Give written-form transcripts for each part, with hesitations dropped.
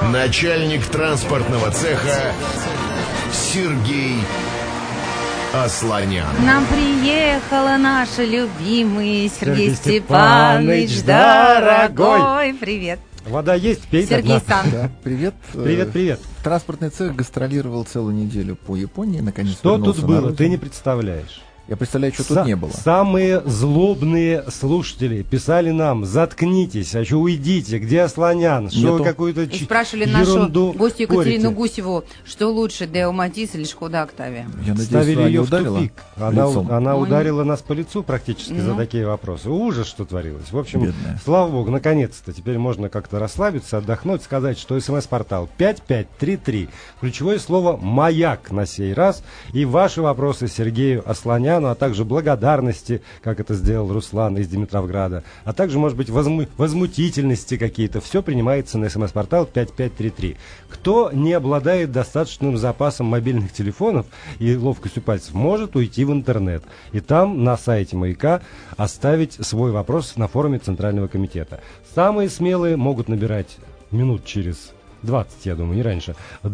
Начальник транспортного цеха Сергей Асланян. К нам приехала наша любимый Сергей Степанович, дорогой. Привет. Вода есть, пей. Сергей Сан. Да, привет. Привет. Транспортный цех гастролировал целую неделю по Японии. Наконец Что вернулся тут на было, родину. ты не представляешь. Я представляю, что тут не было. Самые злобные слушатели писали нам: заткнитесь, а что уйдите, где Асланян, что вы какую-то И спрашивали ерунду нашу гостью Екатерину порите. Гусеву, что лучше, Део Матис или Шкода Октавия. Я надеюсь, Ставили она не ее в ударила тупик. лицом. Она Ой. ударила нас по лицу практически за Ну. такие вопросы. Ужас, что творилось. В общем, Бедная. слава богу, наконец-то теперь можно как-то расслабиться, отдохнуть, сказать, что СМС-портал 5533. Ключевое слово «Маяк» на сей раз. И ваши вопросы Сергею Асланяну, а также благодарности, как это сделал Руслан из Димитровграда, а также, может быть, возмутительности какие-то. Все принимается на СМС-портал 5533. Кто не обладает достаточным запасом мобильных телефонов и ловкостью пальцев, может уйти в интернет. И там, на сайте «Маяка», оставить свой вопрос на форуме Центрального комитета. Самые смелые могут набирать минут через 20, я думаю, не раньше,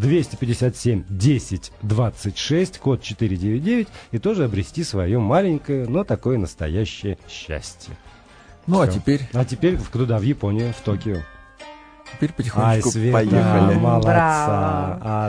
257-10-26, код 499, и тоже обрести свое маленькое, но такое настоящее счастье. Ну, Всё. а теперь Куда? В Японию, в Токио. потихонечку Света, поехали. молодца.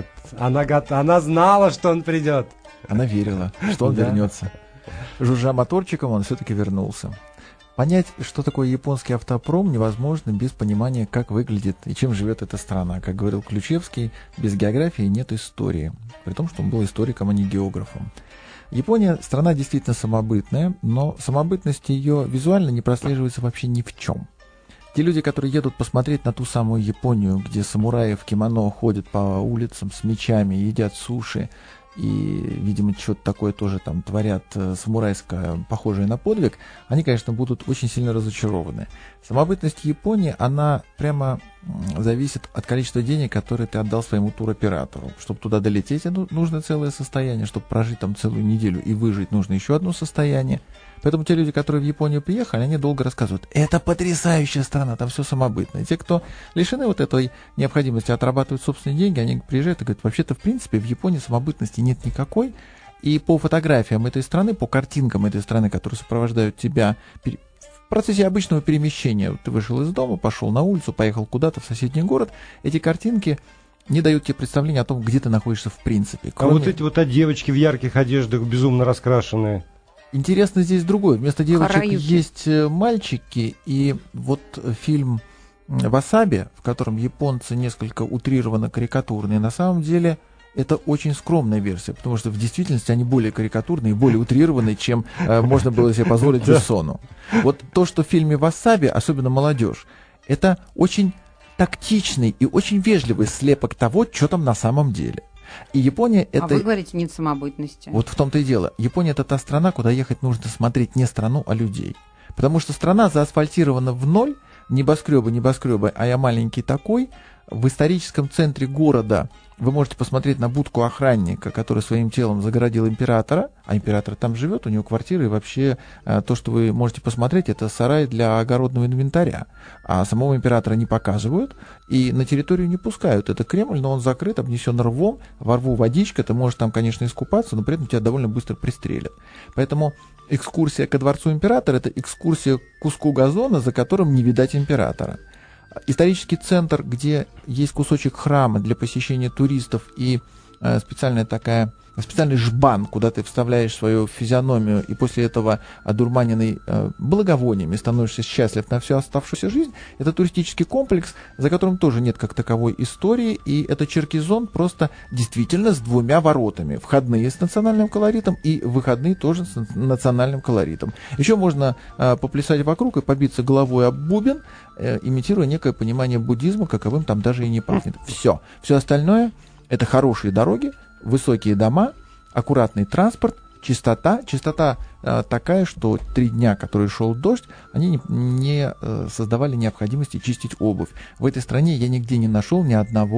Она знала, что он придет. Она верила, что он Да. вернется. Жужжа моторчиком, он все-таки вернулся. Понять, что такое японский автопром, невозможно без понимания, как выглядит и чем живет эта страна. Как говорил Ключевский, без географии нет истории. При том, что он был историком, а не географом. Япония страна действительно самобытная, но самобытность ее визуально не прослеживается вообще ни в чем. Те люди, которые едут посмотреть на ту самую Японию, где самураи в кимоно ходят по улицам с мечами, едят суши, и, видимо, что-то такое тоже там творят самурайское, похожее на подвиг, они, конечно, будут очень сильно разочарованы. Самобытность Японии, она прямо зависит от количества денег, которые ты отдал своему туроператору. Чтобы туда долететь, нужно целое состояние, чтобы прожить там целую неделю и выжить, нужно еще одно состояние. Поэтому те люди, которые в Японию приехали, они долго рассказывают: это потрясающая страна, там все самобытно. И те, кто лишены вот этой необходимости отрабатывать собственные деньги, они приезжают и говорят: вообще-то, в принципе, в Японии самобытности нет никакой. И по фотографиям этой страны, по картинкам этой страны, которые сопровождают тебя в процессе обычного перемещения, ты вышел из дома, пошел на улицу, поехал куда-то в соседний город, эти картинки не дают тебе представления о том, где ты находишься в принципе. А вот эти вот девочки в ярких одеждах, безумно раскрашенные. Интересно здесь другое. Вместо девочек Хараюки. есть мальчики, и вот фильм «Васаби», в котором японцы несколько утрированно карикатурные, на самом деле это очень скромная версия, потому что в действительности они более карикатурные и более утрированные, чем можно было себе позволить Бессону. Вот то, что в фильме «Васаби», особенно молодежь, это очень тактичный и очень вежливый слепок того, что там на самом деле. И Япония это... А вы говорите, нет самобытности. Вот в том-то и дело. Япония — это та страна, куда ехать нужно смотреть не страну, а людей. Потому что страна заасфальтирована в ноль, небоскребы, а я маленький такой. В историческом центре города вы можете посмотреть на будку охранника, который своим телом загородил императора, а император там живет, у него квартира, и вообще то, что вы можете посмотреть, это сарай для огородного инвентаря. А самого императора не показывают и на территорию не пускают. Это Кремль, но он закрыт, обнесен рвом, во рву водичка, ты можешь там, конечно, искупаться, но при этом тебя довольно быстро пристрелят. Поэтому экскурсия ко дворцу императора — это экскурсия к куску газона, за которым не видать императора. Исторический центр, где есть кусочек храма для посещения туристов и специальный жбан, куда ты вставляешь свою физиономию и после этого одурманенный благовониями становишься счастлив на всю оставшуюся жизнь, это туристический комплекс, за которым тоже нет как таковой истории, и это Черкизон просто действительно с двумя воротами. Входные с национальным колоритом и выходные тоже с национальным колоритом. Еще можно поплясать вокруг и побиться головой об бубен, имитируя некое понимание буддизма, каковым там даже и не пахнет. Все. Все остальное — это хорошие дороги, высокие дома, аккуратный транспорт, чистота. Чистота такая, что 3 дня, которые шел дождь, они не создавали необходимости чистить обувь. В этой стране я нигде не нашел ни одного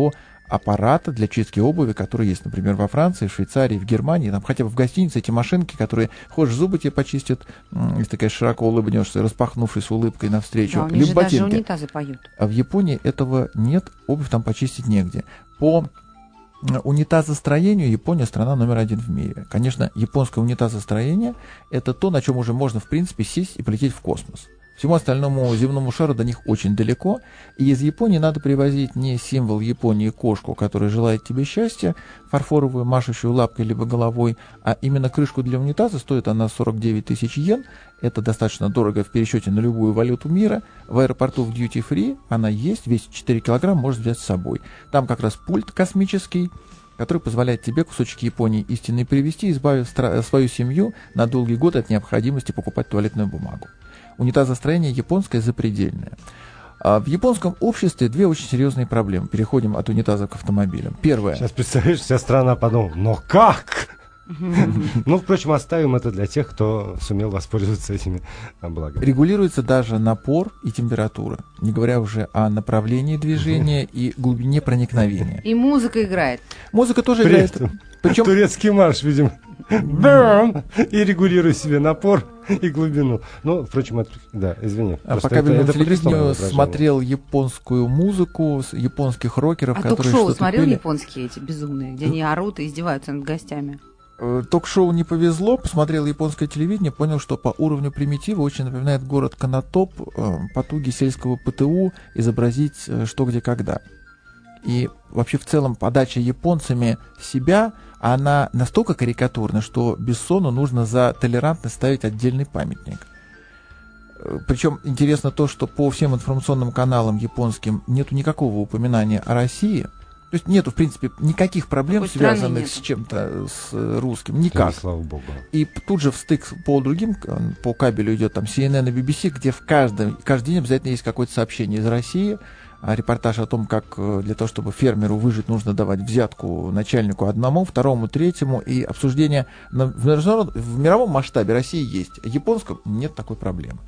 аппарата для чистки обуви, которые есть, например, во Франции, в Швейцарии, в Германии, там хотя бы в гостинице эти машинки, которые, хочешь, зубы тебе почистят, если такая широко улыбнешься, распахнувшись с улыбкой навстречу, Да, у них либо же ботинки. даже унитазы поют. А в Японии этого нет, обувь там почистить негде. По унитазостроению Япония страна номер 1 в мире. Конечно, японское унитазостроение — это то, на чем уже можно, в принципе, сесть и полететь в космос. Всему остальному земному шару до них очень далеко, и из Японии надо привозить не символ Японии кошку, которая желает тебе счастья, фарфоровую, машущую лапкой либо головой, а именно крышку для унитаза. Стоит она 49 тысяч йен. Это достаточно дорого в пересчете на любую валюту мира. В аэропорту в Duty Free она есть, весит 4 килограмма, можешь взять с собой. Там как раз пульт космический, который позволяет тебе кусочки Японии истинной привезти, избавив свою семью на долгие годы от необходимости покупать туалетную бумагу. Унитазостроение японское запредельное. В японском обществе две очень серьезные проблемы. Переходим от унитаза к автомобилям. Первое. Сейчас, представляешь, вся страна подумала, но как? Ну, впрочем, оставим это для тех, кто сумел воспользоваться этими благами. Регулируется даже напор и температура, не говоря уже о направлении движения и глубине проникновения. И музыка играет. Музыка тоже При играет. этом Причем турецкий марш, видимо. Бам! И регулируй себе напор и глубину. Ну, впрочем, да, извини. по Просто кабельному это телевидению подрисованное выражение. смотрел японскую музыку с японских рокеров, А которые ток-шоу что-то смотрел пели. японские эти безумные, где они орут и издеваются над гостями? Ток-шоу не повезло, посмотрел японское телевидение, понял, что по уровню примитива очень напоминает город Конотоп, потуги сельского ПТУ изобразить что, где, когда. И вообще в целом подача японцами себя, она настолько карикатурна, что Бессону нужно за толерантность ставить отдельный памятник. Причем интересно то, что по всем информационным каналам японским нету никакого упоминания о России. То есть нету, в принципе, никаких проблем, Такой страны связанных нету. с чем-то, с русским. Да, Никак. слава богу. И тут же встык по другим, по кабелю идет там CNN и BBC, где каждый день обязательно есть какое-то сообщение из России, репортаж о том, как для того, чтобы фермеру выжить, нужно давать взятку начальнику одному, второму, третьему, и обсуждение в мировом масштабе России есть, в японском нет такой проблемы.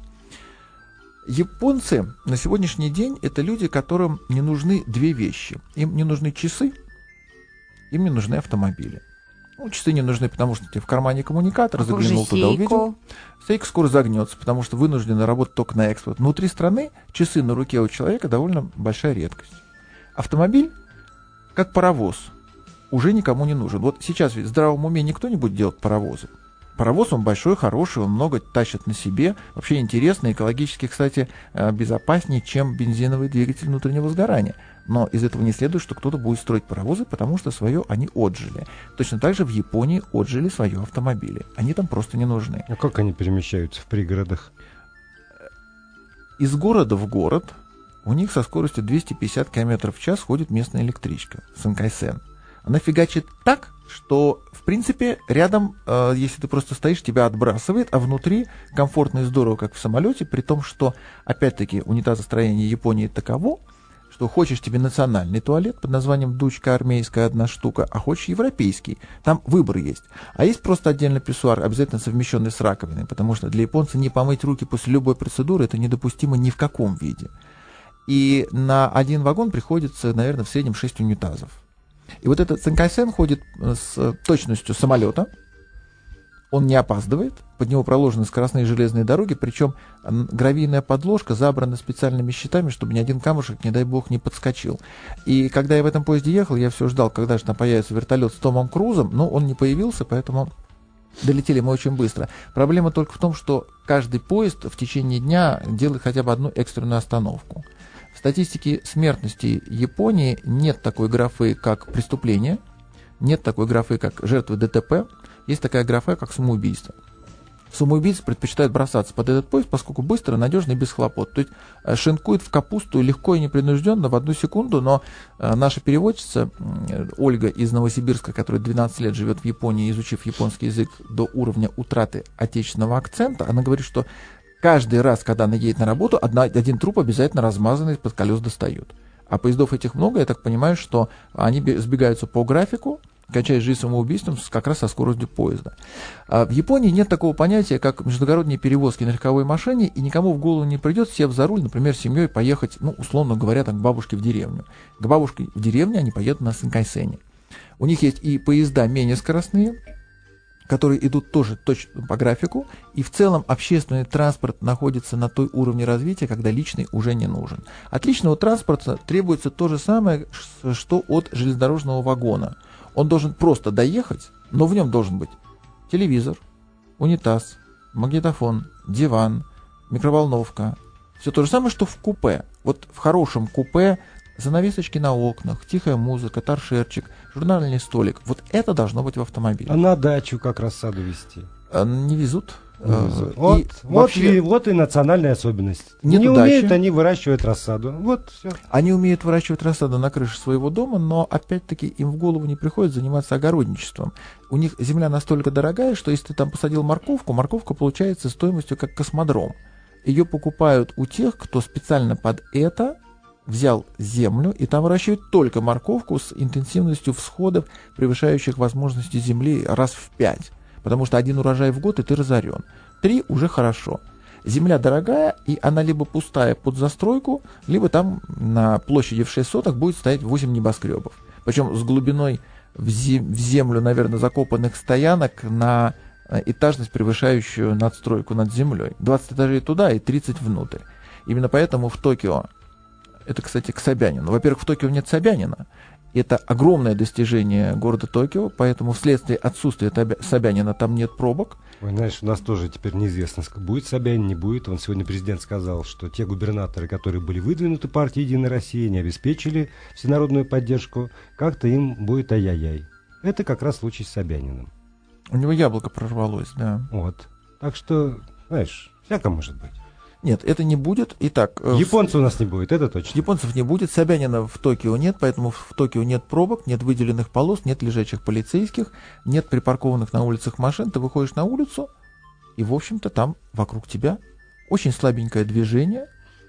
Японцы на сегодняшний день это люди, которым не нужны две вещи. Им не нужны часы, им не нужны автомобили. Ну, часы не нужны, потому что тебе в кармане коммуникатор, заглянул туда, увидел. Сейко скоро загнется, потому что вынуждены работать только на экспорт. Внутри страны часы на руке у человека довольно большая редкость. Автомобиль, как паровоз, уже никому не нужен. Вот сейчас ведь в здравом уме никто не будет делать паровозы. Паровоз, он большой, хороший, он много тащит на себе. Вообще интересно, экологически, кстати, безопаснее, чем бензиновый двигатель внутреннего сгорания. Но из этого не следует, что кто-то будет строить паровозы, потому что свое они отжили. Точно так же в Японии отжили свое автомобили. Они там просто не нужны. А как они перемещаются в пригородах? Из города в город у них со скоростью 250 км в час ходит местная электричка Санкайсен. Она фигачит так, что, в принципе, рядом, если ты просто стоишь, тебя отбрасывает, а внутри комфортно и здорово, как в самолете, при том, что, опять-таки, унитазостроение Японии таково, что хочешь тебе национальный туалет под названием «Дучка армейская» одна штука, а хочешь европейский. Там выбор есть. А есть просто отдельно писсуар, обязательно совмещенный с раковиной, потому что для японца не помыть руки после любой процедуры это недопустимо ни в каком виде. И на один вагон приходится, наверное, в среднем 6 унитазов. И вот этот Санкайсен ходит с точностью самолета, он не опаздывает, под него проложены скоростные железные дороги, причем гравийная подложка забрана специальными щитами, чтобы ни один камушек, не дай бог, не подскочил. И когда я в этом поезде ехал, я все ждал, когда же там появится вертолет с Томом Крузом, но он не появился, поэтому долетели мы очень быстро. Проблема только в том, что каждый поезд в течение дня делает хотя бы одну экстренную остановку. В статистике смертности Японии нет такой графы, как преступление, нет такой графы, как жертвы ДТП, есть такая графа, как самоубийство. Самоубийцы предпочитают бросаться под этот поезд, поскольку быстро, надежно и без хлопот. То есть шинкует в капусту легко и непринужденно в 1 секунду, но наша переводчица Ольга из Новосибирска, которая 12 лет живет в Японии, изучив японский язык до уровня утраты отечественного акцента, она говорит, что каждый раз, когда она едет на работу, один труп обязательно размазанный из-под колес достают. А поездов этих много, я так понимаю, что они сбегаются по графику, кончая жизнь самоубийством как раз со скоростью поезда. А в Японии нет такого понятия, как междугородние перевозки на легковой машине, и никому в голову не придет, сев за руль, например, с семьей поехать, ну, условно говоря, там, к бабушке в деревню. К бабушке в деревню они поедут на Синкайсене. У них есть и поезда менее скоростные, которые идут тоже точно по графику, и в целом общественный транспорт находится на той уровне развития, когда личный уже не нужен. От личного транспорта требуется то же самое, что от железнодорожного вагона. Он должен просто доехать, но в нем должен быть телевизор, унитаз, магнитофон, диван, микроволновка. Все то же самое, что в купе. Вот в хорошем купе занавесочки на окнах, тихая музыка, торшерчик, журнальный столик. Вот это должно быть в автомобиле. А на дачу как рассаду вести? Не везут. Вот и национальная особенность. Не умеют они выращивать рассаду. Вот все. Они умеют выращивать рассаду на крыше своего дома, но опять-таки им в голову не приходит заниматься огородничеством. У них земля настолько дорогая, что если ты там посадил морковку, морковка получается стоимостью как космодром. Ее покупают у тех, кто специально под это взял землю и там выращивает только морковку с интенсивностью всходов, превышающих возможности земли раз в 5. Потому что 1 урожай в год, и ты разорен. 3 уже хорошо. Земля дорогая, и она либо пустая под застройку, либо там на площади в 6 соток будет стоять 8 небоскребов. Причем с глубиной в землю, наверное, закопанных стоянок на этажность, превышающую надстройку над землей. 20 этажей туда и 30 внутрь. Именно поэтому в Токио, это, кстати, к Собянину. Во-первых, в Токио нет Собянина. Это огромное достижение города Токио, поэтому вследствие отсутствия Собянина там нет пробок. Ой, знаешь, у нас тоже теперь неизвестно, будет Собянин, не будет. Он сегодня президент сказал, что те губернаторы, которые были выдвинуты партией «Единая Россия», не обеспечили всенародную поддержку, как-то им будет ай-яй-яй. Это как раз случай с Собяниным. У него яблоко прорвалось, да. Вот. Так что, знаешь, всяко может быть. Нет, это не будет. Итак, японцев у нас не будет, это точно. Японцев не будет, Собянина в Токио нет, поэтому в Токио нет пробок, нет выделенных полос, нет лежачих полицейских, нет припаркованных на улицах машин. Ты выходишь на улицу, и, в общем-то, там вокруг тебя очень слабенькое движение.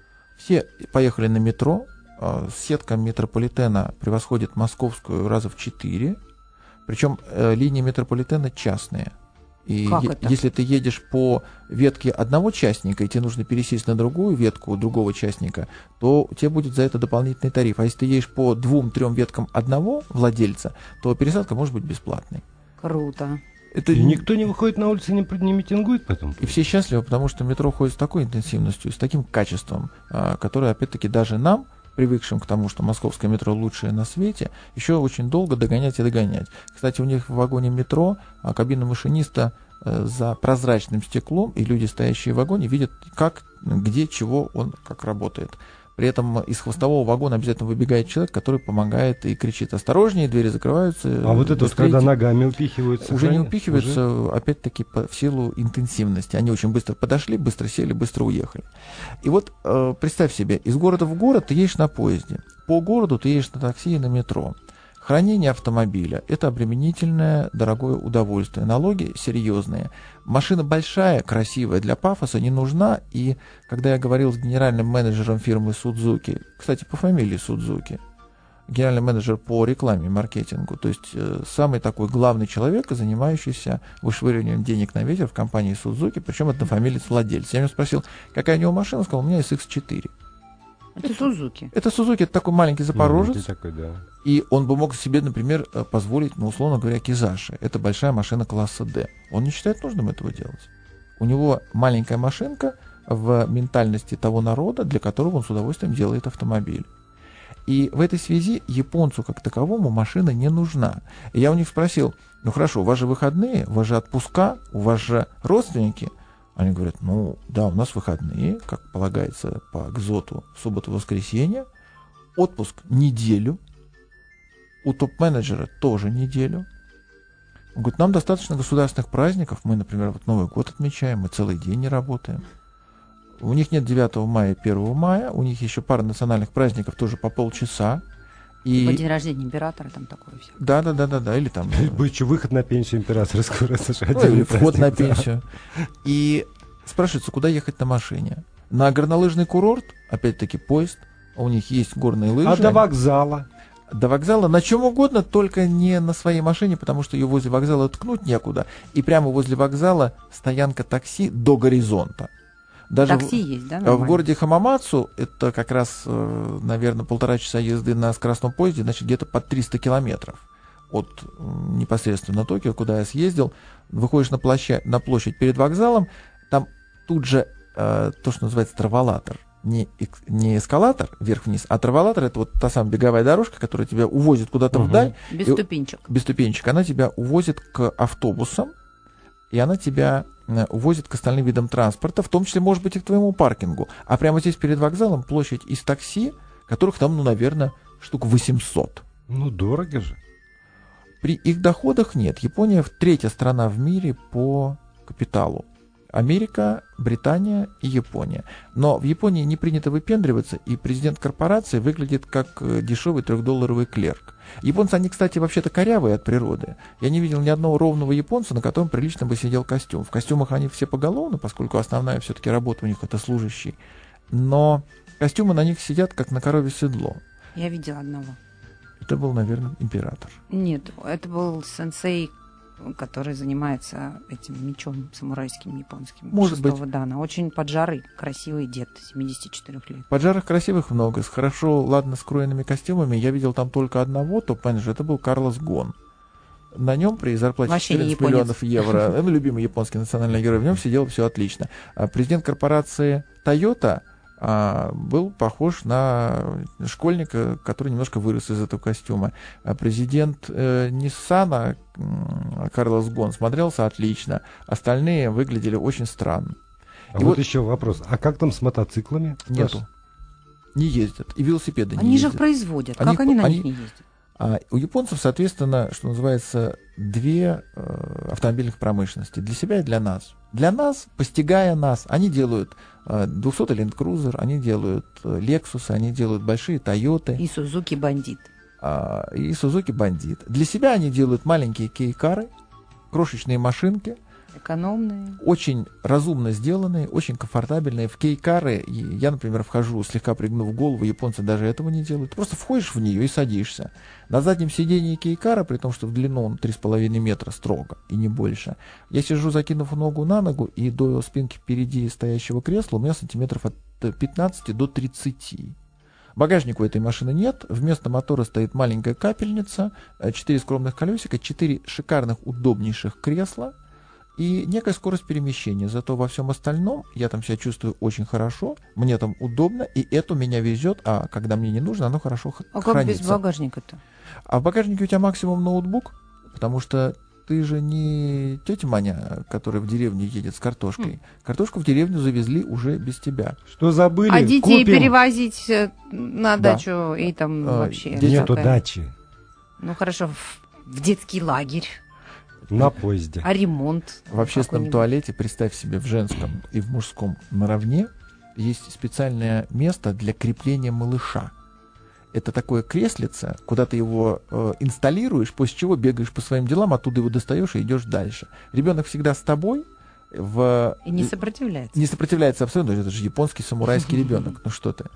Все поехали на метро. Сетка метрополитена превосходит московскую раза в 4. Причем линии метрополитена частные. И если ты едешь по ветке одного частника, и тебе нужно пересесть на другую ветку другого частника, то тебе будет за это дополнительный тариф. А если ты едешь по 2-3 веткам одного владельца, то пересадка может быть бесплатной. Круто. И никто не выходит на улицу и не митингует потом. И все счастливы, потому что метро ходит с такой интенсивностью, с таким качеством, которое, опять-таки, даже нам, привыкшим к тому, что московское метро лучшее на свете, еще очень долго догонять и догонять. Кстати, у них в вагоне метро кабина машиниста за прозрачным стеклом, и люди, стоящие в вагоне, видят, как, где, чего он, как работает. При этом из хвостового вагона обязательно выбегает человек, который помогает и кричит: осторожнее, двери закрываются. А вот это вот, когда ногами упихиваются? Уже не упихиваются, опять-таки, в силу интенсивности. Они очень быстро подошли, быстро сели, быстро уехали. И вот представь себе, из города в город ты едешь на поезде, по городу ты едешь на такси и на метро. Хранение автомобиля – это обременительное, дорогое удовольствие. Налоги серьезные. Машина большая, красивая, для пафоса не нужна. И когда я говорил с генеральным менеджером фирмы Судзуки, кстати, по фамилии Судзуки, генеральный менеджер по рекламе и маркетингу, то есть самый такой главный человек, занимающийся вышвыриванием денег на ветер в компании Судзуки, причем однофамилец владелец. Я у него спросил, какая у него машина, он сказал: у меня SX4. Это Сузуки. Это Сузуки, это такой маленький запорожец. Такой, да. И он бы мог себе, например, позволить, условно говоря, Кизаши. Это большая машина класса D. Он не считает нужным этого делать. У него маленькая машинка в ментальности того народа, для которого он с удовольствием делает автомобиль. И в этой связи японцу как таковому машина не нужна. И я у них спросил: ну хорошо, у вас же выходные, у вас же отпуска, у вас же родственники. Они говорят: ну да, у нас выходные, как полагается по ГЗОТу, субботу-воскресенье, отпуск неделю, у топ-менеджера тоже неделю. Он говорит: нам достаточно государственных праздников, мы, например, вот Новый год отмечаем, мы целый день не работаем. У них нет 9 мая и 1 мая, у них еще пара национальных праздников тоже по полчаса. И... По день рождения императора там такое все. Да, или там... Будет еще выход на пенсию императора скоро. Или вход на пенсию. И спрашивается, куда ехать на машине. На горнолыжный курорт, опять-таки поезд, у них есть горные лыжи. А до вокзала? до вокзала на чем угодно, только не на своей машине, потому что ее возле вокзала ткнуть некуда. И прямо возле вокзала стоянка такси до горизонта. Даже Такси есть, да? в нормально? городе Хамамацу, это как раз, наверное, 1,5 часа езды на скоростном поезде, значит, где-то под 300 километров от непосредственно Токио, куда я съездил. Выходишь на площадь перед вокзалом, там тут же то, что называется траволатор. Не эскалатор вверх-вниз, а траволатор — это вот та самая беговая дорожка, которая тебя увозит куда-то вдаль. Без ступенчик. Без ступенчик. Она тебя увозит к автобусам, и она тебя увозит к остальным видам транспорта, в том числе, может быть, и к твоему паркингу. А прямо здесь перед вокзалом площадь из такси, которых там, ну, наверное, штук 800. Ну, дорого же. При их доходах нет. Япония третья страна в мире по капиталу. Америка, Британия и Япония. Но в Японии не принято выпендриваться, и президент корпорации выглядит как дешевый $3 клерк. Японцы, они, кстати, вообще-то корявые от природы. Я не видел ни одного ровного японца, на котором прилично бы сидел костюм. В костюмах они все поголовно, поскольку основная все-таки работа у них — это служащий. Но костюмы на них сидят, как на корове седло. Я видела одного. Это был, наверное, император. Нет, это был сенсей, который занимается этим мечом самурайским японским. Может быть. Дана. Очень поджарый, красивый дед, 74 лет. Поджарых красивых много, с хорошо, ладно скроенными костюмами. Я видел там только одного топ-менеджера, это был Карлос Гон. На нем при зарплате Вообще 14 не миллионов евро, ну, любимый японский национальный герой, в нем сидело все отлично. А президент корпорации Toyota был похож на школьника, который немножко вырос из этого костюма. А президент Ниссана Карлос Гон смотрелся отлично. Остальные выглядели очень странно. А вот еще вопрос. А как там с мотоциклами? Нету. Не ездят. И велосипеды не Они же ездят. их производят. Как они на них не ездят? А у японцев, соответственно, что называется, две автомобильных промышленности. Для себя и для нас. Для нас, постигая нас, они делают 200-й Land Cruiser, они делают Lexus, они делают большие Toyota. И Suzuki Bandit. И Suzuki Bandit. Для себя они делают маленькие кейкары, крошечные машинки. Экономные. Очень разумно сделанные, очень комфортабельные. В кейкары я, например, вхожу, слегка пригнув голову, японцы даже этого не делают. Ты просто входишь в нее и садишься. На заднем сидении кейкара, при том, что в длину он 3,5 метра строго, и не больше, я сижу, закинув ногу на ногу, и до спинки впереди стоящего кресла у меня сантиметров от 15 до 30. Багажника у этой машины нет, вместо мотора стоит маленькая капельница, 4 скромных колесика, 4 шикарных удобнейших кресла, и некая скорость перемещения. Зато во всем остальном я там себя чувствую очень хорошо, мне там удобно, и это меня везет, а когда мне не нужно, оно хорошо хранится. А как без багажника-то? А в багажнике у тебя максимум ноутбук, потому что ты же не тетя Маня, которая в деревню едет с картошкой. Картошку в деревню завезли уже без тебя. Что забыли? А детей Купим. перевозить на дачу и там вообще... Нету такая- дачи. Ну хорошо, в детский лагерь. На поезде. А ремонт? В общественном какой-нибудь? туалете, представь себе, в женском и в мужском наравне, есть специальное место для крепления малыша. Это такое креслице, куда ты его инсталируешь, после чего бегаешь по своим делам, оттуда его достаешь и идешь дальше. Ребенок всегда с тобой. И не сопротивляется. Не сопротивляется абсолютно. Это же японский самурайский ребенок. Ну что ты.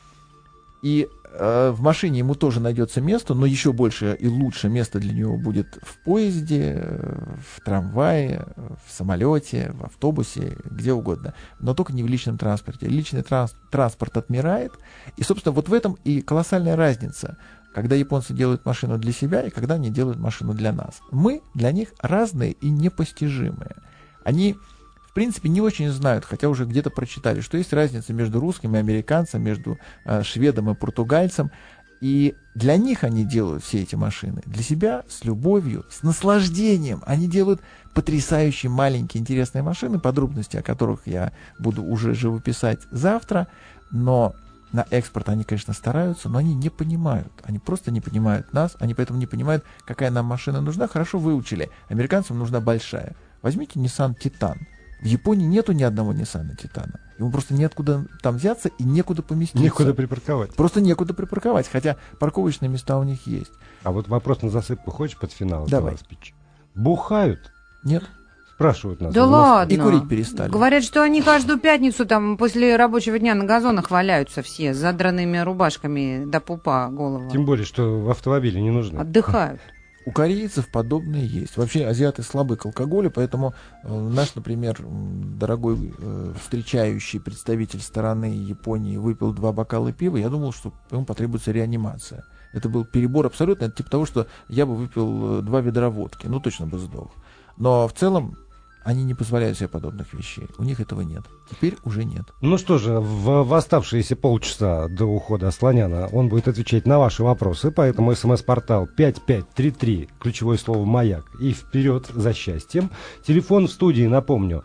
И в машине ему тоже найдется место, но еще больше и лучше место для него будет в поезде, в трамвае, в самолете, в автобусе, где угодно. Но только не в личном транспорте. Личный транспорт отмирает. И, собственно, вот в этом и колоссальная разница, когда японцы делают машину для себя и когда они делают машину для нас. Мы для них разные и непостижимые. Они, в принципе, не очень знают, хотя уже где-то прочитали, что есть разница между русским и американцем, между шведом и португальцем. И для них они делают все эти машины. Для себя с любовью, с наслаждением. Они делают потрясающие маленькие интересные машины, подробности о которых я буду уже живописать завтра. Но на экспорт они, конечно, стараются, но они не понимают. Они просто не понимают нас, они поэтому не понимают, какая нам машина нужна. Хорошо выучили. Американцам нужна большая. Возьмите Nissan Titan. В Японии нету ни одного Nissan Titan. Ему просто неоткуда там взяться и некуда поместиться. Некуда припарковать. Просто некуда припарковать, хотя парковочные места у них есть. А вот вопрос на засыпку хочешь под финал? Давай. этого спича? Бухают? Нет. Спрашивают нас. Да ладно. И курить перестали. Говорят, что они каждую пятницу там после рабочего дня на газонах валяются все с задранными рубашками до пупа голова. Тем более, что в автомобиле не нужно. Отдыхают. У корейцев подобные есть. Вообще азиаты слабы к алкоголю, поэтому наш, например, дорогой встречающий представитель стороны Японии выпил 2 бокала пива, я думал, что ему потребуется реанимация. Это был перебор абсолютно. Это типа того, что я бы выпил 2 ведра водки. Ну, точно бы сдох. Но в целом они не позволяют себе подобных вещей. У них этого нет. Теперь уже нет. Ну что же, в оставшиеся полчаса до ухода Асланяна он будет отвечать на ваши вопросы, поэтому смс-портал 5533, ключевое слово «Маяк», и вперед за счастьем. Телефон в студии, напомню,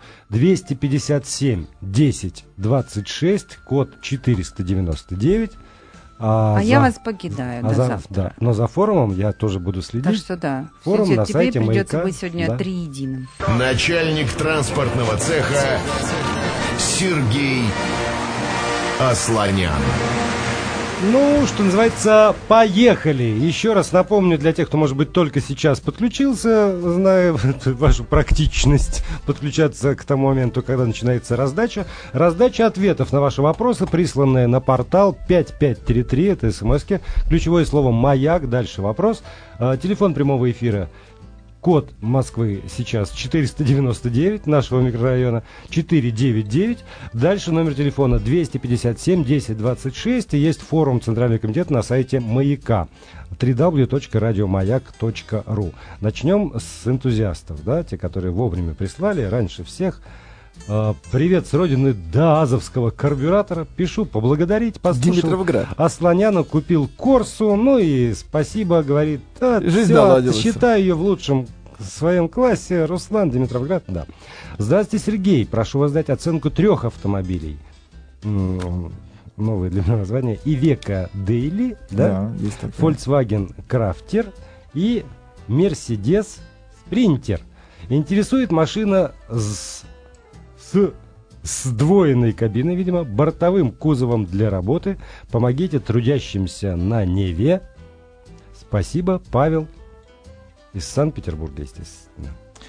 257 10 26, код 499. Я вас покидаю до завтра. Да, но за форумом я тоже буду следить. Так что да. Форум на сайте тебе придется «Маяка». быть сегодня триединым. Начальник транспортного цеха Сергей Асланян. Ну, что называется, поехали. Еще раз напомню для тех, кто, может быть, только сейчас подключился, зная вашу практичность, подключаться к тому моменту, когда начинается раздача. Раздача ответов на ваши вопросы, присланные на портал 5533, это смс-ки. Ключевое слово «Маяк», дальше вопрос. Телефон прямого эфира. Код Москвы сейчас 499, нашего микрорайона 499. Дальше номер телефона 257 10 26. И есть форум Центрального комитета на сайте «Маяка» www.radiomayak.ru. Начнем с энтузиастов, да, те, которые вовремя прислали, раньше всех. Привет с родины даазовского карбюратора. Пишу поблагодарить, послушал Димитровград. Асланяна, купил Корсу, ну и спасибо, говорит. Жизнь Всё, наладилась. считаю ее в лучшем своем классе. Руслан, Димитровград, да. Здравствуйте, Сергей. Прошу вас дать оценку 3 автомобилей. Новое для меня название. Ивека Дейли, да? Есть такое. Volkswagen Crafter и Mercedes Sprinter. Интересует машина с сдвоенной кабиной, видимо, бортовым кузовом для работы. Помогите трудящимся на Неве. Спасибо, Павел из Санкт-Петербурга, естественно.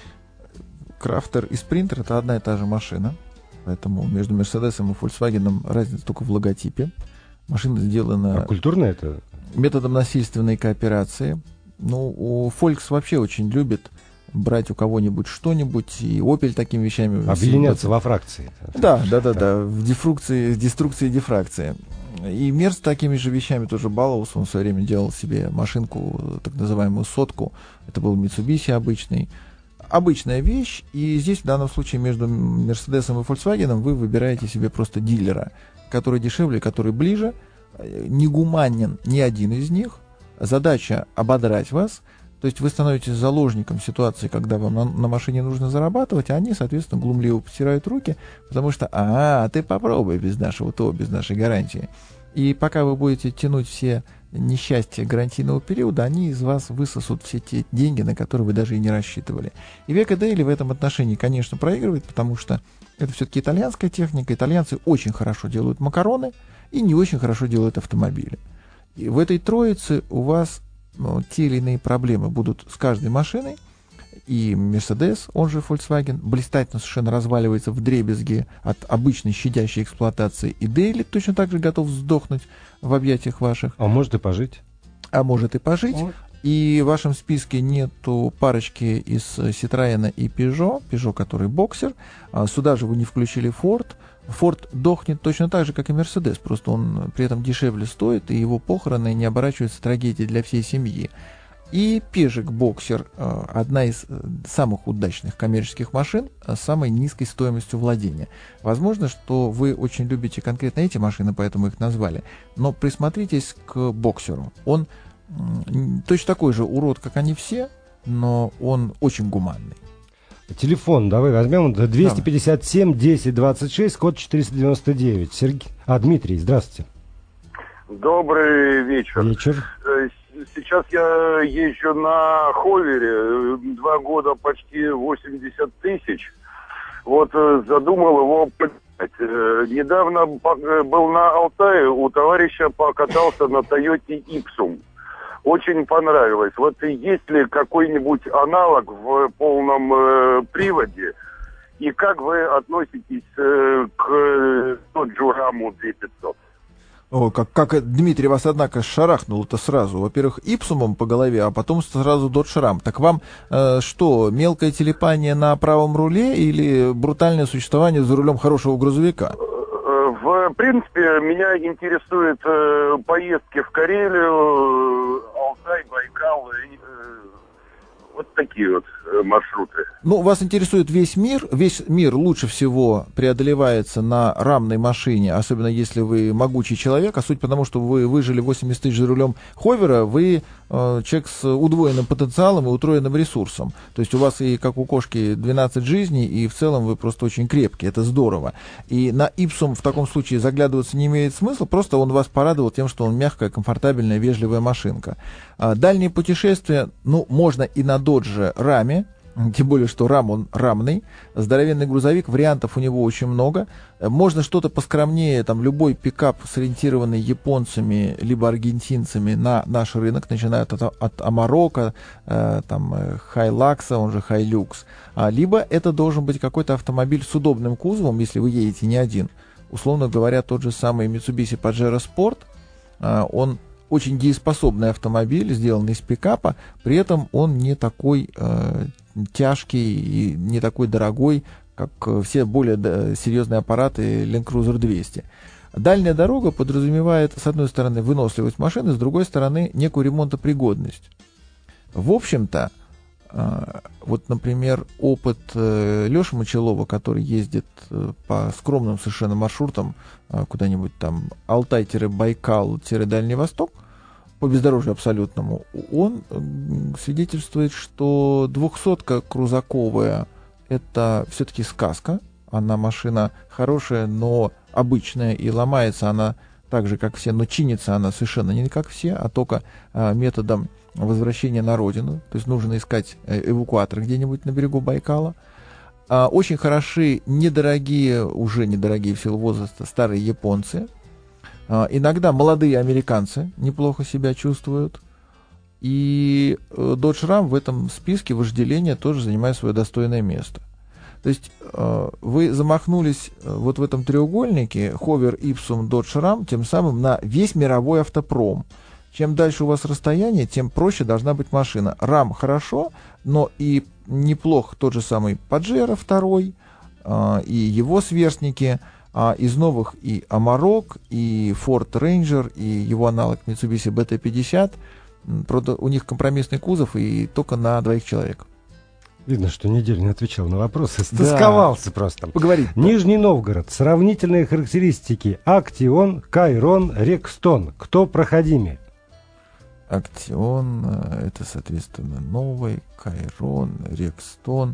Крафтер и Спринтер — это одна и та же машина. Поэтому между Мерседесом и Volkswagen разница только в логотипе. Машина сделана Культурно это? методом насильственной кооперации. Ну, у Volks вообще очень любит брать у кого-нибудь что-нибудь, и Opel такими вещами... Объединяться во фракции. Да, в деструкции и дифракции. И Мерс такими же вещами тоже баловался. Он в свое время делал себе машинку, так называемую сотку. Это был Mitsubishi обычный. Обычная вещь, и здесь в данном случае между Мерседесом и Volkswagen вы выбираете себе просто дилера, который дешевле, который ближе. Не гуманен ни один из них. Задача ободрать вас. То есть вы становитесь заложником ситуации, когда вам на машине нужно зарабатывать, а они, соответственно, глумливо потирают руки, потому что, ты попробуй без нашего ТО, без нашей гарантии. И пока вы будете тянуть все несчастья гарантийного периода, они из вас высосут все те деньги, на которые вы даже и не рассчитывали. И Ивека Дейли в этом отношении, конечно, проигрывает, потому что это все-таки итальянская техника. Итальянцы очень хорошо делают макароны и не очень хорошо делают автомобили. И в этой троице у вас те или иные проблемы будут с каждой машиной, и Mercedes, он же Volkswagen, блистательно совершенно разваливается вдребезги от обычной щадящей эксплуатации, и Дейли точно так же готов сдохнуть в объятиях ваших. А может и пожить. А может и пожить. И в вашем списке нету парочки из Citroёn и Peugeot, который боксер. Сюда же вы не включили Ford. Ford дохнет точно так же, как и Mercedes, просто он при этом дешевле стоит, и его похороны не оборачиваются трагедией для всей семьи. И Peugeot Boxer — одна из самых удачных коммерческих машин с самой низкой стоимостью владения. Возможно, что вы очень любите конкретно эти машины, поэтому их назвали, но присмотритесь к Боксеру. Он точно такой же урод, как они все, но он очень гуманный. Телефон давай возьмем. 257 10 26, код 499. Дмитрий, здравствуйте. Добрый вечер. Вечер. Сейчас я езжу на Ховере, 2 года почти 80 тысяч. Вот задумал его поднять. Недавно был на Алтае, у товарища покатался на Тойоте Ипсум. Очень понравилось. Вот есть ли какой-нибудь аналог в полном приводе? И как вы относитесь к Доджу Раму 2500? О, как Дмитрий вас, однако, шарахнул-то сразу. Во-первых, ипсумом по голове, а потом сразу Dodge Ram. Так вам что, мелкое телепание на правом руле или брутальное существование за рулем хорошего грузовика? В принципе, меня интересуют поездки в Карелию, Алтай, Байкал, вот такие вот маршруты. Ну, вас интересует весь мир. Весь мир лучше всего преодолевается на рамной машине, особенно если вы могучий человек. А суть потому, что вы выжили 80 тысяч за рулем ховера, вы человек с удвоенным потенциалом и утроенным ресурсом. То есть у вас и, как у кошки, 12 жизней, и в целом вы просто очень крепкий. Это здорово. И на Ипсум в таком случае заглядываться не имеет смысла, просто он вас порадовал тем, что он мягкая, комфортабельная, вежливая машинка. Дальние путешествия, ну, можно и на Dodge Ram, тем более, что Рам, он рамный, здоровенный грузовик, вариантов у него очень много. Можно что-то поскромнее, там, любой пикап, сориентированный японцами, либо аргентинцами на наш рынок, начиная от Амарока, там, Хайлакса, он же Хайлюкс, либо это должен быть какой-то автомобиль с удобным кузовом, если вы едете не один. Условно говоря, тот же самый Mitsubishi Pajero Sport, он очень дееспособный автомобиль, сделанный из пикапа, при этом он не такой тяжкий и не такой дорогой, как все более серьезные аппараты Land Cruiser 200. Дальняя дорога подразумевает, с одной стороны, выносливость машины, с другой стороны, некую ремонтопригодность. В общем-то, вот, например, опыт Леши Мочелова, который ездит по скромным совершенно маршрутам куда-нибудь там Алтай-Байкал-Дальний Восток, по бездорожью абсолютному, он свидетельствует, что 200-ка крузаковая — это все-таки сказка. Она машина хорошая, но обычная, и ломается она так же, как все, но чинится она совершенно не как все, а только методом возвращения на родину. То есть нужно искать эвакуатор где-нибудь на берегу Байкала. Очень хороши недорогие, уже недорогие в силу возраста, старые японцы. Иногда молодые американцы неплохо себя чувствуют. И Dodge Ram в этом списке вожделения тоже занимает свое достойное место. То есть вы замахнулись вот в этом треугольнике Ховер, Ипсум, Dodge Ram, тем самым на весь мировой автопром. Чем дальше у вас расстояние, тем проще должна быть машина. Ram хорошо, но и неплох тот же самый Pajero 2, и его сверстники. Из новых и Amarok, и Ford Ranger, и его аналог Mitsubishi BT-50. Правда, у них компромиссный кузов и только на 2 человек. Видно, что неделю не отвечал на вопросы. Стосковался просто. Поговорить. Нижний Новгород. Сравнительные характеристики. Актион, Кайрон, Рекстон. Кто проходимее? Актион, это, соответственно, новый, Кайрон, Рекстон.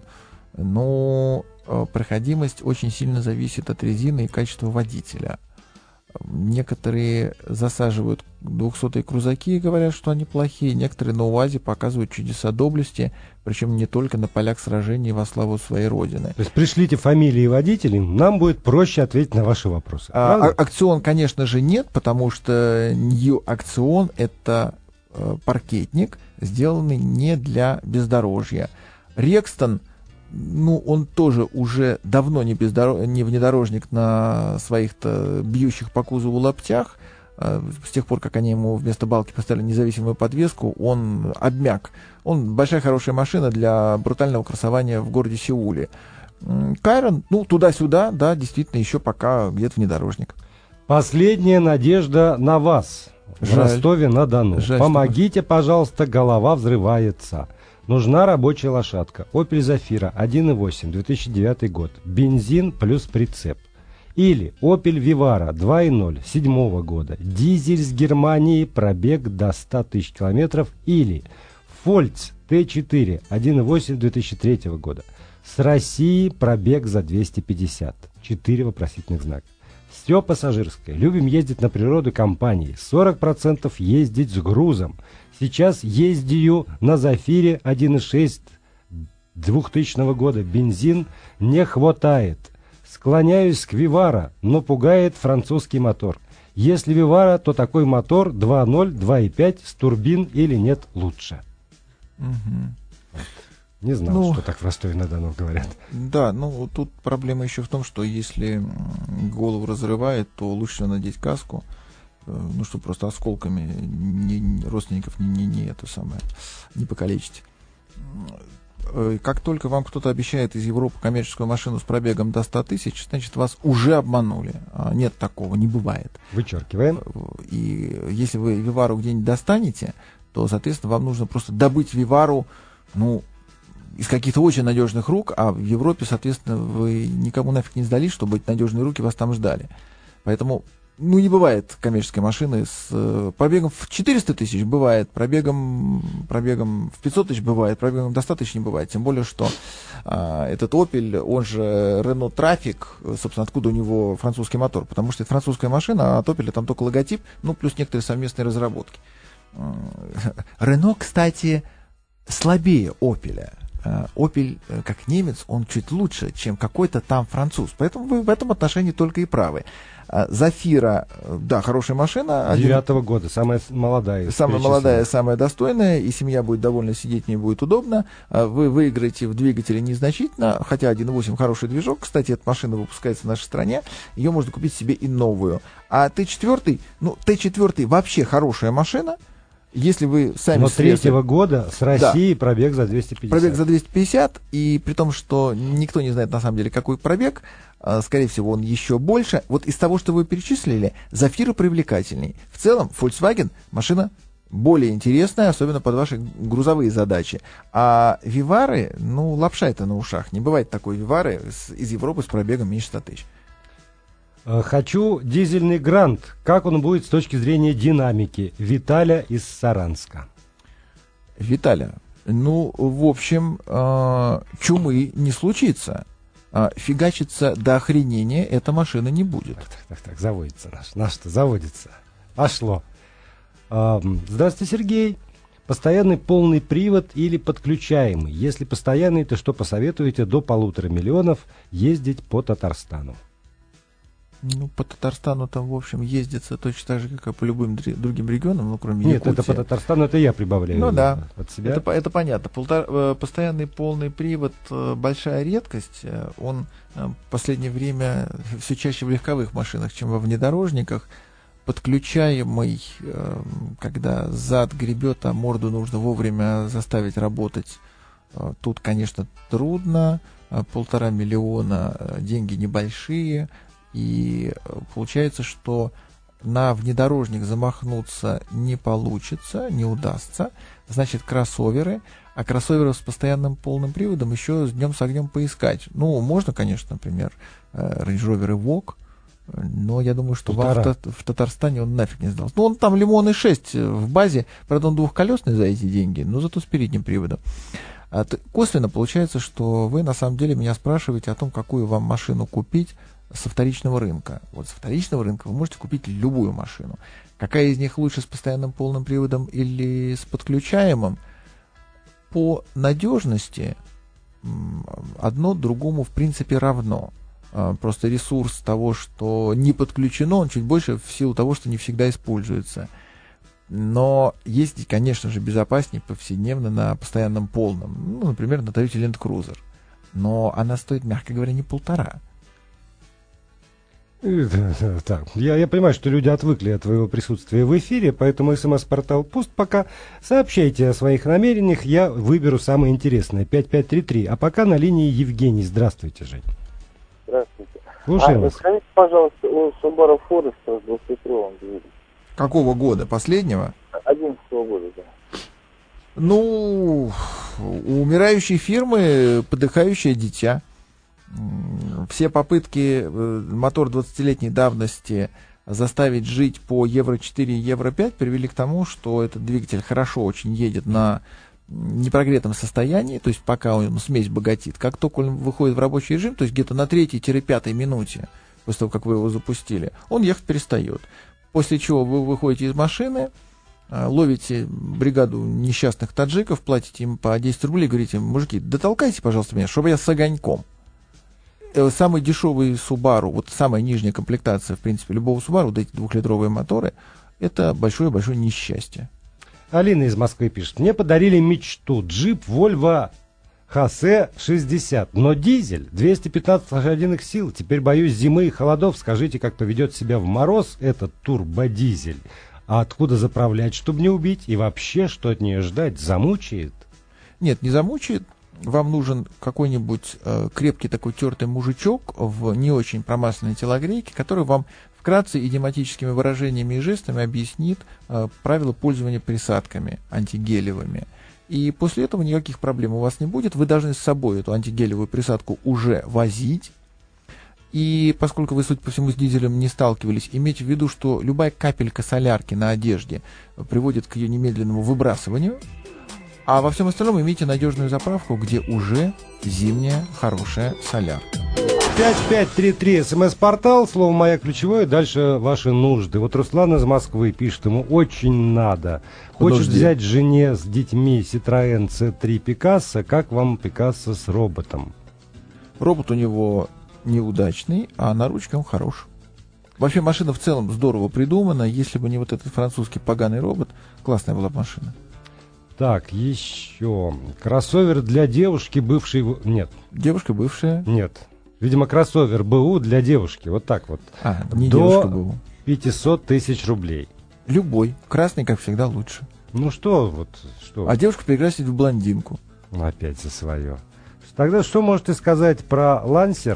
Но проходимость очень сильно зависит от резины и качества водителя. Некоторые засаживают 200-е крузаки и говорят, что они плохие. Некоторые на УАЗе показывают чудеса доблести, причем не только на полях сражений во славу своей родины. То есть пришлите фамилии водителей, нам будет проще ответить на ваши вопросы. Акцион, конечно же, нет, потому что New Акцион — это паркетник, сделанный не для бездорожья. Рекстон, ну, он тоже уже давно не внедорожник на своих-то бьющих по кузову лаптях. С тех пор, как они ему вместо балки поставили независимую подвеску, он обмяк. Он большая хорошая машина для брутального красования в городе Сеуле. Кайрон, ну, туда-сюда, да, действительно, еще пока где-то внедорожник. Последняя надежда на вас в Ростове-на-Дону. Помогите, пожалуйста, голова взрывается. Нужна рабочая лошадка. Opel Zafira 1.8, 2009 год. Бензин плюс прицеп. Или Opel Vivaro 2.0, 2007 года. Дизель с Германии, пробег до 100 тысяч километров. Или Volts T4 1.8, 2003 года. С России пробег за 250. 4 вопросительных знака. Все пассажирское. Любим ездить на природу компании. 40% ездить с грузом. Сейчас ездию на Зафире 1.6 2000 года. Бензин не хватает. Склоняюсь к Виваро, но пугает французский мотор. Если Вивара, то такой мотор 2.0, 2.5 с турбин или нет лучше? Мгм. Не знал, Ну, что так в Ростове-на-Дону говорят. Да, ну тут проблема еще в том, что если голову разрывает, то лучше всего надеть каску, ну, чтобы просто осколками родственников не покалечить. Как только вам кто-то обещает из Европы коммерческую машину с пробегом до 100 тысяч, значит, вас уже обманули. Нет такого, не бывает. Вычеркиваем. И если вы Вивару где-нибудь достанете, то, соответственно, вам нужно просто добыть Вивару, ну, из каких-то очень надежных рук, а в Европе, соответственно, вы никому нафиг не сдались, чтобы эти надежные руки вас там ждали. Поэтому, ну, не бывает коммерческой машины с пробегом в 400 тысяч, бывает, пробегом в 500 тысяч бывает, пробегом до 100 тысяч не бывает. Тем более, что этот Opel, он же Renault Trafic, собственно, откуда у него французский мотор, потому что это французская машина, а от Opel там только логотип, ну, плюс некоторые совместные разработки. Renault, кстати, слабее Opel. Opel, как немец, он чуть лучше, чем какой-то там француз. Поэтому вы в этом отношении только и правы. Зафира, да, хорошая машина. 9-го года, самая молодая. Самая молодая, самая достойная, и семья будет довольна, сидеть в ней будет удобно. Вы выиграете в двигателе незначительно, хотя 1.8 хороший движок. Кстати, эта машина выпускается в нашей стране. Ее можно купить себе и новую. А Т4, ну, Т4 вообще хорошая машина. Если вы сами... Но третьего года с России, да, пробег за 250. Пробег за 250, и при том, что никто не знает на самом деле, какой пробег, скорее всего, он еще больше. Вот из того, что вы перечислили, Зафира привлекательней. В целом, Volkswagen машина более интересная, особенно под ваши грузовые задачи. А Вивары, ну, лапша это на ушах. Не бывает такой Вивары из Европы с пробегом меньше 100 тысяч. Хочу дизельный Грант. Как он будет с точки зрения динамики? Виталя из Саранска. Виталя, ну, в общем, чумы не случится. Фигачиться до охренения эта машина не будет. Так, заводится наш-то заводится. Пошло. Здравствуйте, Сергей. Постоянный полный привод или подключаемый? Если постоянный, то что посоветуете до 1,5 миллиона ездить по Татарстану? Ну, по Татарстану там, в общем, ездится точно так же, как и по любым другим регионам, ну, кроме Нет, Якутии. это по Татарстану, это я прибавляю. Ну, да, от себя. Это понятно. Постоянный полный привод — большая редкость. Он в последнее время все чаще в легковых машинах, чем во внедорожниках. Подключаемый, когда зад гребет, а морду нужно вовремя заставить работать, тут, конечно, трудно. 1,5 миллиона деньги небольшие. И получается, что на внедорожник замахнуться не получится, не удастся. Значит, кроссоверы. А кроссоверов с постоянным полным приводом еще с днем с огнем поискать. Ну, можно, конечно, например, Range Rover Evoque, но я думаю, что в Татарстане он нафиг не сдался. Ну, он там Лимон и 6 в базе, правда, он двухколесный за эти деньги, но зато с передним приводом. Косвенно получается, что вы на самом деле меня спрашиваете о том, какую вам машину купить со вторичного рынка. Вот со вторичного рынка вы можете купить любую машину. Какая из них лучше, с постоянным полным приводом или с подключаемым? По надежности одно другому в принципе равно. Просто ресурс того, что не подключено, он чуть больше в силу того, что не всегда используется. Но ездить, конечно же, безопаснее повседневно на постоянном полном. Ну, например, на Toyota Land Cruiser. Но она стоит, мягко говоря, не 1,5. Так, я понимаю, что люди отвыкли от твоего присутствия в эфире, поэтому СМС-портал пуст пока. Сообщайте о своих намерениях, я выберу самое интересное. 5533. А пока на линии Евгений. Здравствуйте, Жень. Здравствуйте. Слушаем вас. Скажите, пожалуйста, о Subaru Forester с 2-литровым двигателем. Какого года? Последнего? 11-го года, да. Ну, у умирающей фирмы подыхающее дитя. Все попытки мотор 20-летней давности заставить жить по Евро-4 и Евро-5 привели к тому, что этот двигатель хорошо очень едет на непрогретом состоянии, то есть пока он смесь богатит. Как только он выходит в рабочий режим, то есть где-то на 3-5 минуте, после того, как вы его запустили, он ехать перестает. После чего вы выходите из машины, ловите бригаду несчастных таджиков, платите им по 10 рублей, говорите: мужики, дотолкайте, пожалуйста, меня, чтобы я с огоньком. самый дешевый Subaru, вот самая нижняя комплектация, в принципе, любого Subaru, вот эти 2-литровые моторы, это большое-большое несчастье. Алина из Москвы пишет. Мне подарили мечту. Джип Volvo Хосе 60, но дизель, 215 лошадиных сил. Теперь боюсь зимы и холодов. Скажите, как поведет себя в мороз этот турбодизель? А откуда заправлять, чтобы не убить? И вообще, что от нее ждать? Замучает? Нет, не замучает. Вам нужен какой-нибудь крепкий такой тертый мужичок в не очень промасленной телогрейке, который вам вкратце идиоматическими выражениями и жестами объяснит правила пользования присадками антигелевыми. И после этого никаких проблем у вас не будет. Вы должны с собой эту антигелевую присадку уже возить. И поскольку вы, судя по всему, с дизелем не сталкивались, имейте в виду, что любая капелька солярки на одежде приводит к ее немедленному выбрасыванию. А во всем остальном имейте надежную заправку, где уже зимняя хорошая солярка. 5533 СМС-портал, слово «Маяк» ключевое, дальше ваши нужды. Вот Руслан из Москвы пишет, ему очень надо. Хочет взять жене с детьми Citroën C3 Picasso. Как вам Picasso с роботом? Робот у него неудачный, а на ручке он хорош. Вообще машина в целом здорово придумана. Если бы не вот этот французский поганый робот, классная была бы машина. Так, еще. Кроссовер для девушки, бывшей... Нет. Девушка бывшая? Нет. Видимо, кроссовер БУ для девушки. Вот так вот. Не девушка БУ. До 500 тысяч рублей. Любой. Красный, как всегда, лучше. Ну что вот, что? А девушку перекрасить в блондинку. Опять за свое. Тогда что можете сказать про Lancer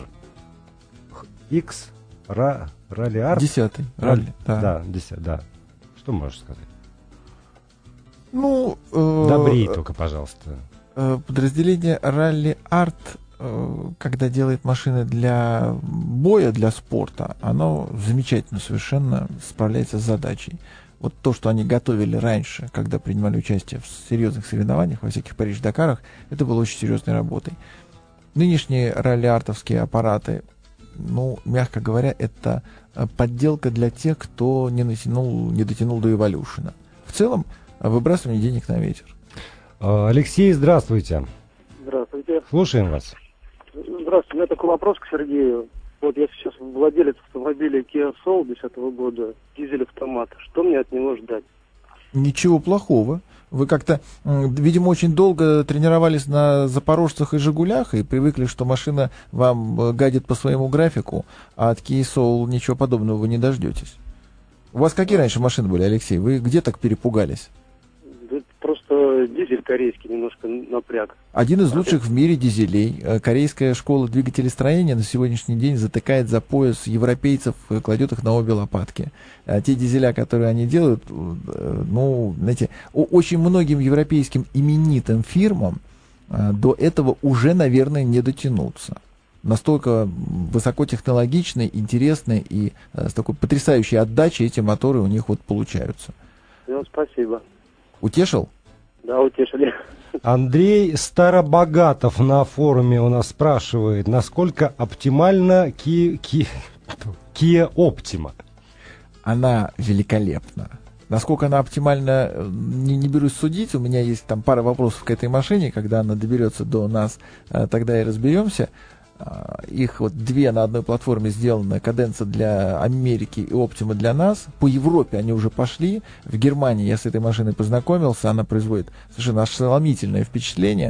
X Rally Art? 10-й. Ралли. Да, 10, да. Что можешь сказать? Ну, добрей только, пожалуйста. Подразделение Rally Art, когда делает машины для боя, для спорта, оно замечательно совершенно справляется с задачей. Вот то, что они готовили раньше, когда принимали участие в серьезных соревнованиях, во всяких Париж-Дакарах, это было очень серьезной работой. Нынешние ралли-артовские аппараты, ну, мягко говоря, это подделка для тех, кто не дотянул до эволюшена. В целом, выбрасывание денег на ветер. Алексей, здравствуйте. Здравствуйте. Слушаем вас. Здравствуйте. У меня такой вопрос к Сергею. Вот я сейчас владелец автомобиля Kia Soul 2010 года, дизель-автомат. Что мне от него ждать? Ничего плохого. Вы как-то, видимо, очень долго тренировались на запорожцах и Жигулях и привыкли, что машина вам гадит по своему графику, а от Kia Soul ничего подобного вы не дождетесь. У вас какие раньше машины были, Алексей? Вы где так перепугались? Да просто дизель корейский немножко напряг. Один из лучших в мире дизелей. Корейская школа двигателестроения на сегодняшний день затыкает за пояс европейцев, кладет их на обе лопатки. А те дизеля, которые они делают, ну, знаете, очень многим европейским именитым фирмам до этого уже, наверное, не дотянуться. Настолько высокотехнологичные, интересные и с такой потрясающей отдачей эти моторы у них вот получаются. Ну, спасибо. Утешил? Да, утешили. Андрей Старобогатов на форуме у нас спрашивает, насколько оптимальна Kia Optima? Она великолепна. Насколько она оптимальна, не берусь судить. У меня есть там пара вопросов к этой машине. Когда она доберется до нас, тогда и разберемся. Их вот две на одной платформе сделаны, Каденца для Америки и Optima для нас. По Европе они уже пошли. В Германии я с этой машиной познакомился. Она производит совершенно ошеломительное впечатление.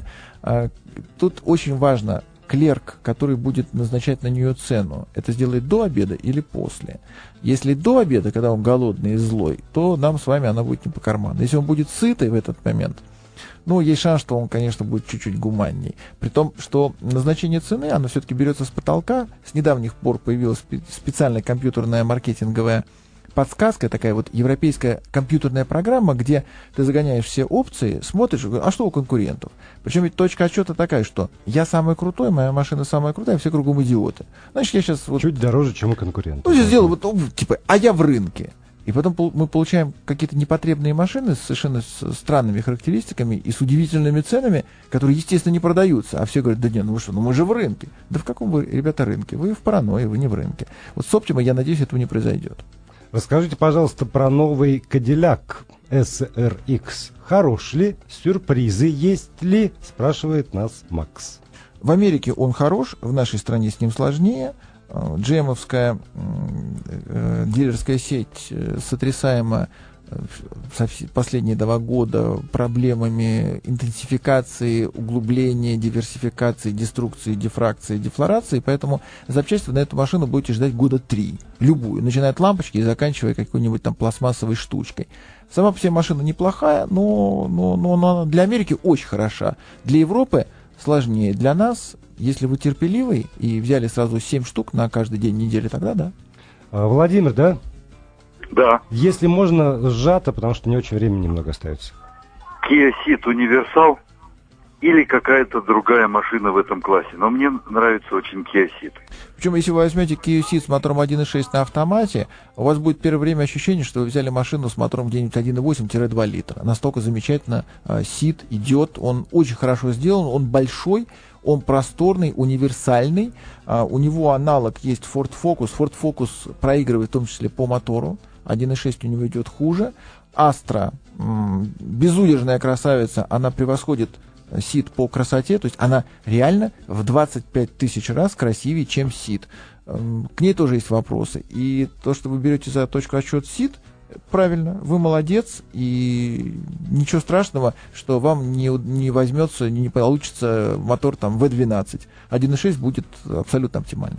Тут очень важно клерк, который будет назначать на нее цену. Это сделает до обеда или после. Если до обеда, когда он голодный и злой, то нам с вами она будет не по карману. Если он будет сытый в этот момент, ну, есть шанс, что он, конечно, будет чуть-чуть гуманней. При том, что назначение цены, оно все-таки берется с потолка. С недавних пор появилась специальная компьютерная маркетинговая подсказка, такая вот европейская компьютерная программа, где ты загоняешь все опции, смотришь, а что у конкурентов? Причем ведь точка отсчета такая, что я самый крутой, моя машина самая крутая, все кругом идиоты. Значит, я сейчас... Вот, чуть дороже, чем у конкурентов. Ну, я сделал вот, типа, а я в рынке. И потом мы получаем какие-то непотребные машины с совершенно странными характеристиками и с удивительными ценами, которые, естественно, не продаются. А все говорят, да нет, ну вы что, ну мы же в рынке. Да в каком вы, ребята, рынке? Вы в паранойи, вы не в рынке. Вот с Optima, я надеюсь, этого не произойдет. Расскажите, пожалуйста, про новый Cadillac SRX. Хорош ли? Сюрпризы есть ли? Спрашивает нас Макс. В Америке он хорош, в нашей стране с ним сложнее. GM-овская дилерская сеть сотрясаема последние 2 года проблемами интенсификации, углубления, диверсификации, деструкции, дифракции, дефлорации, поэтому запчасти на эту машину будете ждать 3 года. Любую, начиная от лампочки и заканчивая какой-нибудь там пластмассовой штучкой. Сама по себе машина неплохая, но она для Америки очень хороша. Для Европы сложнее. Для нас, если вы терпеливый и взяли сразу 7 штук на каждый день недели, тогда да. Владимир, да? Да. Если можно, сжато, потому что не очень времени немного остается. Kia Ceed универсал или какая-то другая машина в этом классе. Но мне нравится очень Kia Ceed. Причем, если вы возьмете Kia Ceed с мотором 1.6 на автомате, у вас будет первое время ощущение, что вы взяли машину с мотором где-нибудь 1.8-2 литра. Настолько замечательно Ceed идет, он очень хорошо сделан, он большой, он просторный, универсальный. У него аналог есть Ford Focus. Ford Focus проигрывает в том числе по мотору. 1.6 у него идет хуже. Astra, безудержная красавица, она превосходит Ceed по красоте, то есть она реально в 25 тысяч раз красивее, чем Ceed. К ней тоже есть вопросы. И то, что вы берете за точку отсчета Ceed, правильно, вы молодец, и ничего страшного, что вам не возьмется, не получится мотор там V12. 1.6 будет абсолютно оптимальным.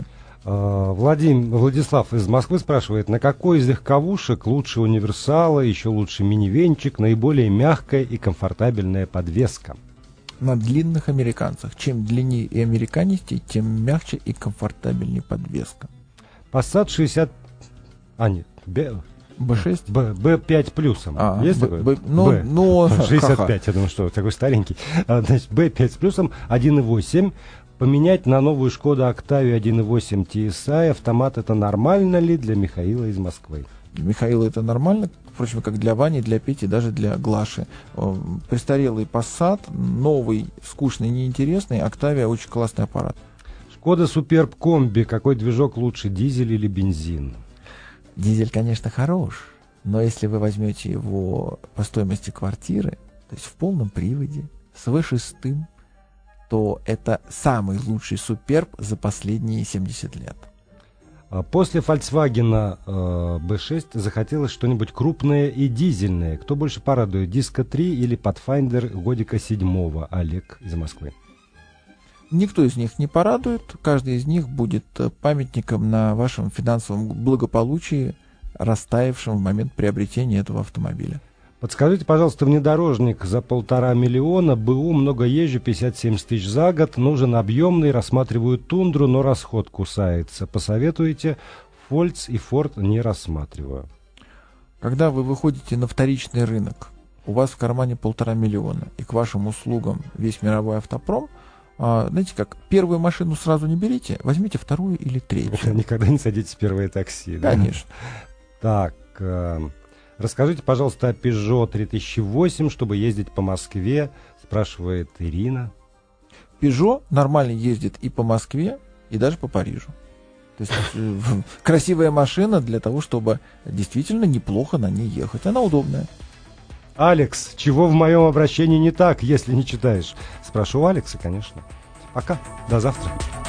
Владислав из Москвы спрашивает, на какой из легковушек лучше универсала, еще лучше минивенчик, наиболее мягкая и комфортабельная подвеска? На длинных американцах. Чем длиннее и американистей, тем мягче и комфортабельнее подвеска. Passat 60... нет. B6? B5 плюсом. Есть такой? B 65, я думаю, что такой старенький. Значит, B5 плюсом 1.8. Поменять на новую Шкода Октавию 1.8 TSI автомат — это нормально ли для Михаила из Москвы? Для Михаила это нормально, впрочем, как для Вани, для Пети, даже для Глаши. Престарелый Passat, новый, скучный, неинтересный, Октавия очень классный аппарат. Шкода Superb комби, какой движок лучше, дизель или бензин? Дизель, конечно, хорош, но если вы возьмете его по стоимости квартиры, то есть в полном приводе, с V6, то это самый лучший Суперб за последние 70 лет. После Volkswagen B6 захотелось что-нибудь крупное и дизельное. Кто больше порадует, Disco 3 или Pathfinder годика 7? Олег из Москвы. Никто из них не порадует. Каждый из них будет памятником на вашем финансовом благополучии, растаявшем в момент приобретения этого автомобиля. Подскажите, пожалуйста, внедорожник за 1,5 миллиона, БУ, много езжу, 50-70 тысяч за год, нужен объемный, рассматриваю Тундру, но расход кусается. Посоветуете? Фольц и Форд не рассматриваю. Когда вы выходите на вторичный рынок, у вас в кармане 1,5 миллиона, и к вашим услугам весь мировой автопром, знаете как, первую машину сразу не берите, возьмите вторую или третью. Никогда не садитесь в первое такси. Конечно. Так... Расскажите, пожалуйста, о Peugeot 3008, чтобы ездить по Москве, спрашивает Ирина. Peugeot нормально ездит и по Москве, и даже по Парижу. То есть красивая машина для того, чтобы действительно неплохо на ней ехать. Она удобная. Алекс, чего в моем обращении не так, если не читаешь? Спрошу у Алекса, конечно. Пока, до завтра.